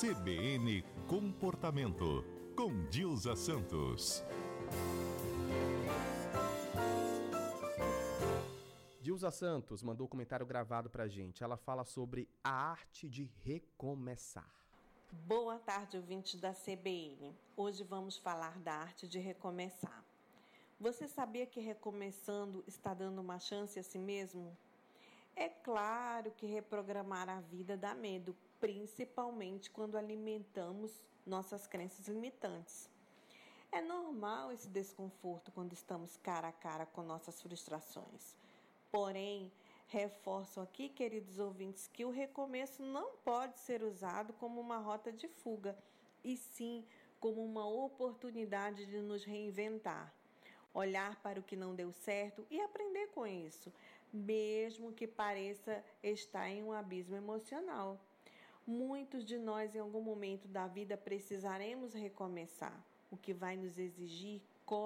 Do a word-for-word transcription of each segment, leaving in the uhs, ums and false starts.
C B N Comportamento, com Dilza Santos. Dilza Santos mandou um comentário gravado pra gente. Ela fala sobre a arte de recomeçar. Boa tarde, ouvintes da C B N. Hoje vamos falar da arte de recomeçar. Você sabia que recomeçando está dando uma chance a si mesmo? É claro que reprogramar a vida dá medo, principalmente quando alimentamos nossas crenças limitantes. É normal esse desconforto quando estamos cara a cara com nossas frustrações. Porém, reforço aqui, queridos ouvintes, que o recomeço não pode ser usado como uma rota de fuga, e sim como uma oportunidade de nos reinventar. Olhar para o que não deu certo e aprender com isso, mesmo que pareça estar em um abismo emocional. Muitos de nós, em algum momento da vida, precisaremos recomeçar, o que vai nos exigir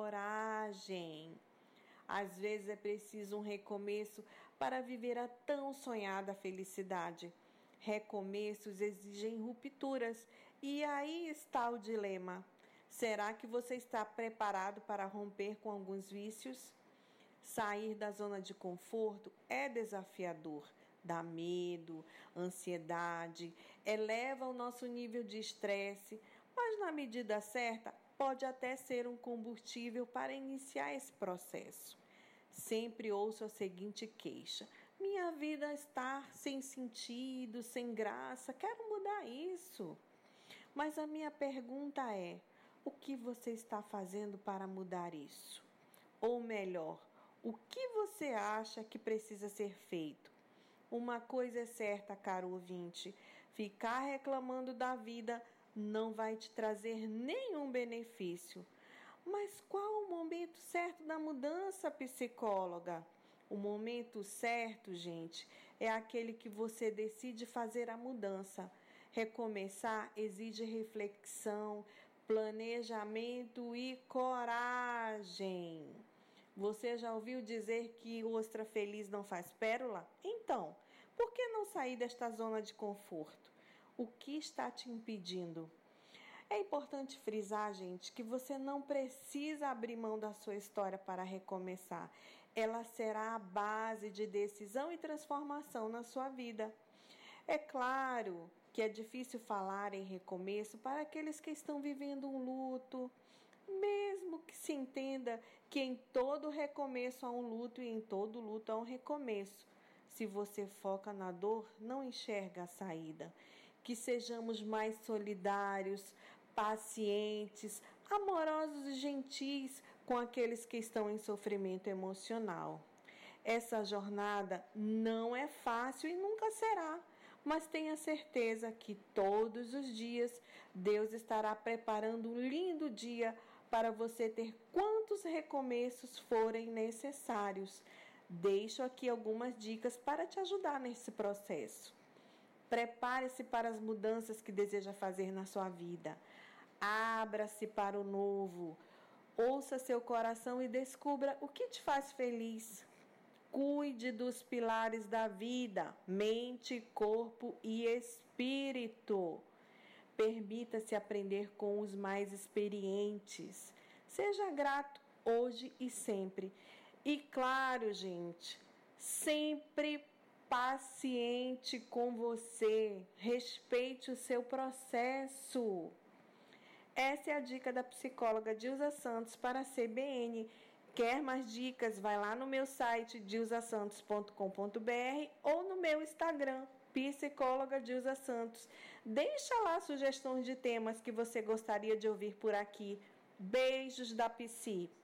coragem. Às vezes é preciso um recomeço para viver a tão sonhada felicidade. Recomeços exigem rupturas, e aí está o dilema. Será que você está preparado para romper com alguns vícios? Sair da zona de conforto é desafiador, dá medo, ansiedade, eleva o nosso nível de estresse, mas na medida certa pode até ser um combustível para iniciar esse processo. Sempre ouço a seguinte queixa: minha vida está sem sentido, sem graça, quero mudar isso. Mas a minha pergunta é: o que você está fazendo para mudar isso? Ou melhor, o que você acha que precisa ser feito? Uma coisa é certa, caro ouvinte: ficar reclamando da vida não vai te trazer nenhum benefício. Mas qual o momento certo da mudança, psicóloga? O momento certo, gente, é aquele que você decide fazer a mudança. Recomeçar exige reflexão, planejamento e coragem. Você já ouviu dizer que ostra feliz não faz pérola? Então, por que não sair desta zona de conforto? O que está te impedindo? É importante frisar, gente, que você não precisa abrir mão da sua história para recomeçar. Ela será a base de decisão e transformação na sua vida. É claro que é difícil falar em recomeço para aqueles que estão vivendo um luto, mesmo que se entenda que em todo recomeço há um luto e em todo luto há um recomeço. Se você foca na dor, não enxerga a saída. Que sejamos mais solidários, pacientes, amorosos e gentis com aqueles que estão em sofrimento emocional. Essa jornada não é fácil e nunca será, mas tenha certeza que todos os dias Deus estará preparando um lindo dia para você ter quantos recomeços forem necessários. Deixo aqui algumas dicas para te ajudar nesse processo. Prepare-se para as mudanças que deseja fazer na sua vida. Abra-se para o novo. Ouça seu coração e descubra o que te faz feliz. Cuide dos pilares da vida: mente, corpo e espírito. Permita-se aprender com os mais experientes. Seja grato hoje e sempre. E claro, gente, sempre paciente com você. Respeite o seu processo. Essa é a dica da psicóloga Dilza Santos para a C B N. Quer mais dicas? Vai lá no meu site dilza santos ponto com ponto b r ou no meu Instagram, psicóloga Dilza Santos. Deixa lá sugestões de temas que você gostaria de ouvir por aqui. Beijos da Psi.